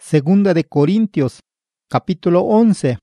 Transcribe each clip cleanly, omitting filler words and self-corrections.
Segunda de Corintios, capítulo 11.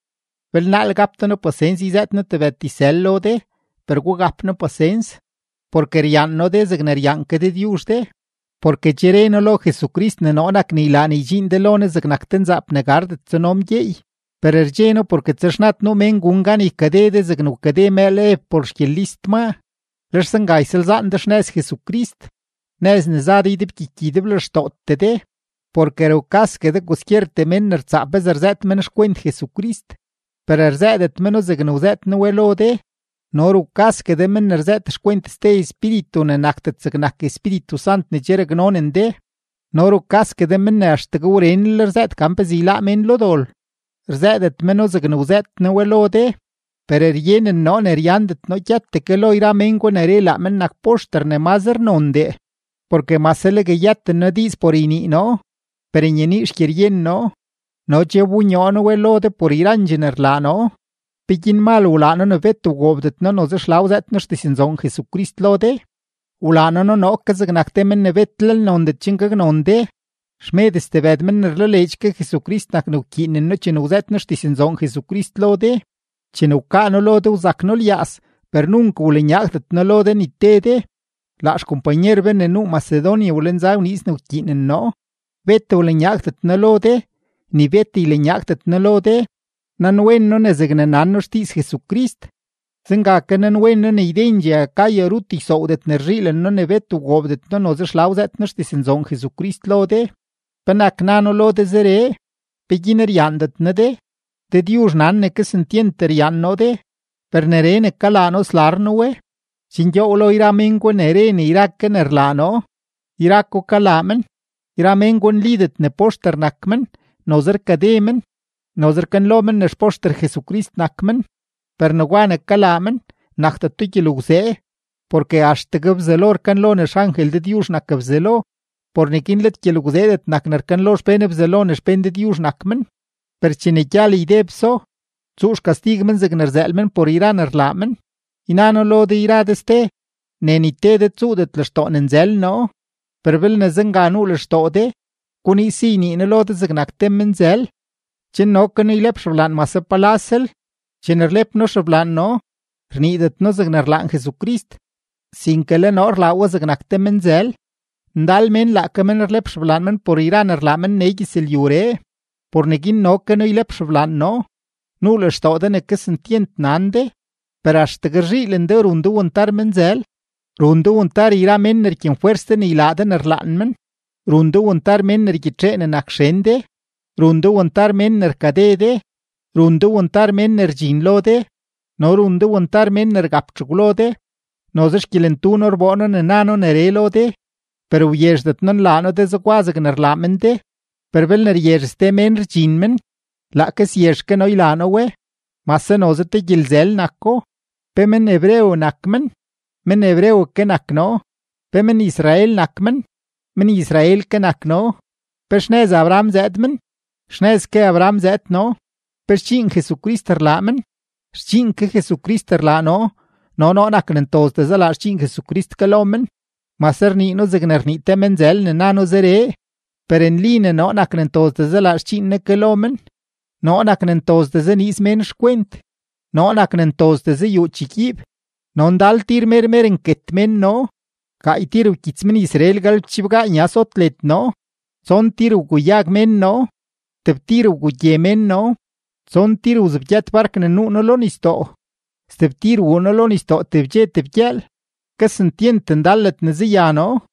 Vel nal gaptano pasens izetno te vetiselo de, per gu gapno pasens, porque rianno de zagnarianke de Dios de, porque chereno lo Jesucrist ne nonak ni lani jin de lone zagnakten zap negardet zonom jei, per ergeno porque tsashnat no mengungan ikade de zagnukade mele por shkelist ma, lersangay selzan de shnes Jesucrist, nes nezadi de pkikide blashtotte de, porque reukas que de cuskierte men nerzabe zerzet men shkwent Jesucrist, per erzedet men zagnuzet nuelo de, no reukas que de men nerzet shkwent ste espiritu nenaktet zagnak Espiritu Sant nejer gnonen de, no reukas que de men ashteguren lerzet campezila men lodol, erzedet men zagnuzet nuelo de, per erienen no neriandet no yatte que lo ira mengo nerela men nak poster ne mazer nonde, porque masele que yatte no dis por ini no, per iñeni shkirien no chebuño no welo de por irangener la no, pikin mal ulano no vetu gobdet no zeshlauzet no shtisinzon Jesucrist lo de, ulano no kazagnak ne vetlel nonde chingag nonde, shmedes te vedmen nerlelechke Jesucrist nak no kinen no chenuzet no shtisinzon Jesucrist lo de, chenuka no lo de uzak no lias, per nunca uleñagdet no lo de ni tede, las compañer ben en Macedonia ulenzau nis no kinen no, vete uleñagdet no lo de, ni vete ileñagdet no lo de, nanwen no nezegnanan no shtis Jesucrist, zenga que nanwen no ne idenja kaya ruti soudet nerrilen no ne vetu gobdet no zeshlauzet no shtisinzon Jesucrist lo de, penak nano lo de zere, peginer yandet no de Dios nanne que sentienter yan no de, per nerene kalano slarnowe, sin yo lo ira mengo nerene irakke nerlano, irako kalamen, ira mengon lidet ne poster nakmen, nozer kademen, nozer kanlomen ne poster Jesucrist nakmen, per noguane kalamen, nakta tukilugze, porque hasta gabzelor kanlone ángel de Dios nakabzelo, por nekinlet kilugzedet nakner kanlos penebzelone spende Dios nakmen, per chinekyali idepso, sus castigmen zegnerzelmen por iraner lamen, inano lo de iradeste, nenite de zudet lashtonen zel no, per vil ne zenganu lashtode, kuni sini ne lo de zegnaktem menzel, chen no kani lep shablan masa palasel, chen erlep no shablan no, rnidet no zegnerlan Jesucrist, sin que le no rlawa zegnaktem menzel, ndal men la kamen erlep shablan men por iraner lamen negisel yure, por negin no kani lep shablan no, nu lashtode ne kesentient nande, per hasta gerrilen de rundu untar menzel, rundu untar ira menner quien fuerste ni laden erlanmen, rundu untar menner gitrene nakshende, rundu untar menner kadede, rundu untar menner jinlode, no rundu untar menner gapchuglode, no zeshkilentunor bono nenano nerelode, per uyezdet non lano de zaguazag nerlamende, per vel nerjezste menner jinmen, la que sieshke no ilano we, masa nozete gilzel nakko, pe men hebreo nakmen, men hebreo ke nakno, pe men Israel nakmen, men Israel ke nakno, pe shnez Abraham zedmen, shnez ke Abraham zedno, pe shchin Jesucrist erlamen, shchin ke Jesucrist erlano, no naknen tos de zala shchin Jesucrist kalomen, maser ni no zegnerni temen zel nenano zere, per en line no naknen tos de zala shchin ne kalomen, no naknen tos de zenis men shkwent, no naknen tos de ze yu chikib, non dal tir mer enketmen no, ka itir ukitsmen Israel gal chibga nyasotlet no, son tir uguyag men no, tebtir uguyemen no, son tir uzbjat barkne no lo nisto, stebtir uno lo nisto tebjel, kasentienten dalet neziya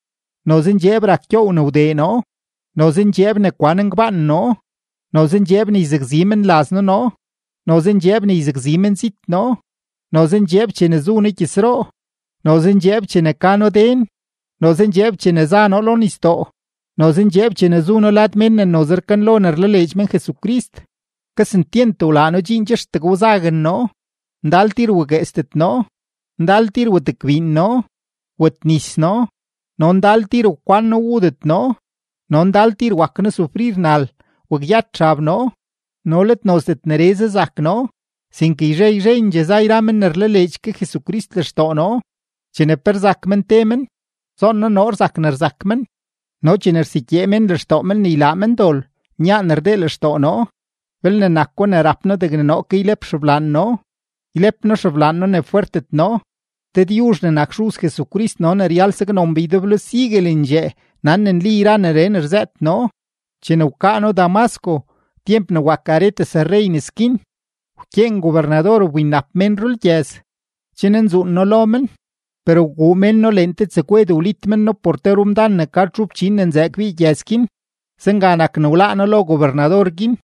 no zinjeb rakyo unaude no zinjeb ne kwanengban no zinjeb ni zigzimen lasno no zinjeb ni zigzimen sit no zinjeb chene zuni kisro, no zinjeb chene kano den, no zinjeb chene zano lo nisto, no zinjeb chene zuno lat menen no zerkan lo nerlelejmen Jesucrist, kasentiento ulano jinjesh teguzagen ndal tir wugestet ndal tir wutekwin wetnis no ndal tir ukwan no wudet no ndal tir wakne sufrir nal wugyat chab no let nosdet nereze zak sin que ire zairamen nerlelechke Jesucrist leshto chene per zakmen temen, son nor zakner zakmen, no chiner sikyemen leshtomen ni lamen dol, ña'n rde laxtoo belne nakwa ne rapno degne que ilep xeblan ilepno xeblan ne fuertet Dios ne nak Xuz Jesucrist ne rialsa gnombido sigelinje nan en lira ne ren rzet chene ukano Damasco tiemp ne wakarete sa rey niskin quien gobernador winap men ruljes chene nzun lomen pero gumen lente tsekwede ulitmen porterum dan ne karchup chin en zekwi jeskin senganak lo gobernador gin